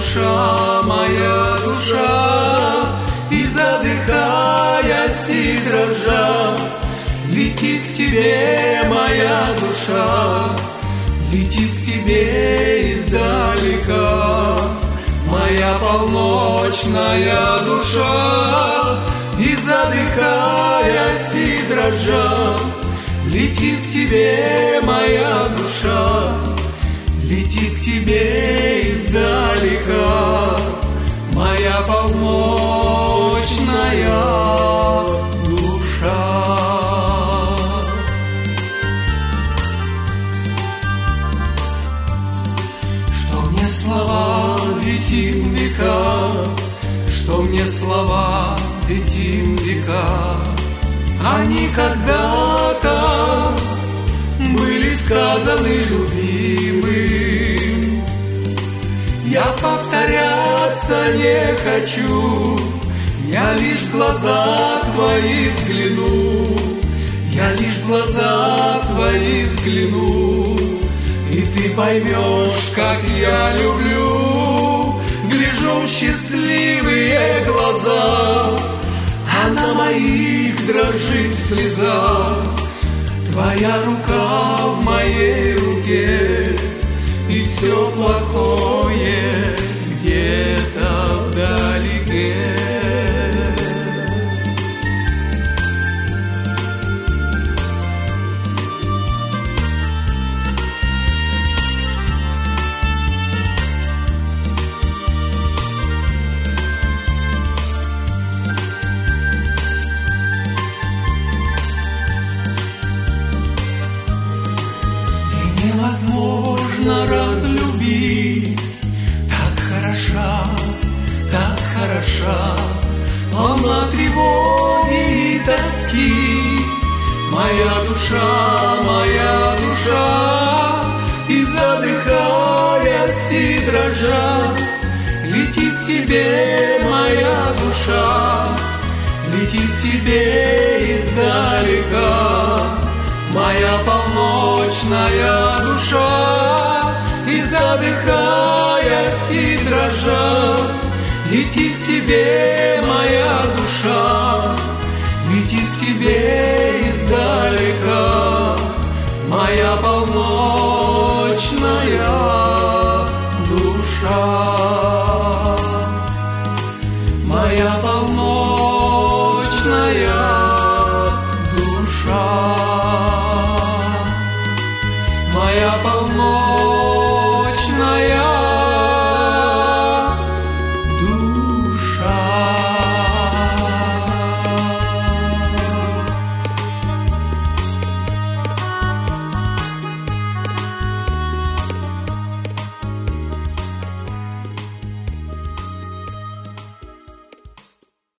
моя душа, и задыхаясь и дрожа, летит к тебе моя душа, летит к тебе издалека. Моя полночная душа, и задыхаясь и дрожа, летит к тебе моя душа, летит к тебе издалека. Моя полночная душа. Что мне слова, ведь им века, что мне слова, ведь им века. Они когда-то были сказаны любимым. Я повторяться не хочу, я лишь в глаза твои взгляну, я лишь в глаза твои взгляну, и ты поймешь, как я люблю. Гляжу в счастливые глаза, а на моих дрожит слеза. Твоя рука в моей руке, и все плохое где-то вдалеке. Невозможно разлюбить, так хороша, полна тревоги и тоски. Моя душа, и задыхаясь и дрожа, летит к тебе моя душа, летит к тебе издалека. Моя полночная душа, и задыхаясь и дрожа, летит к тебе моя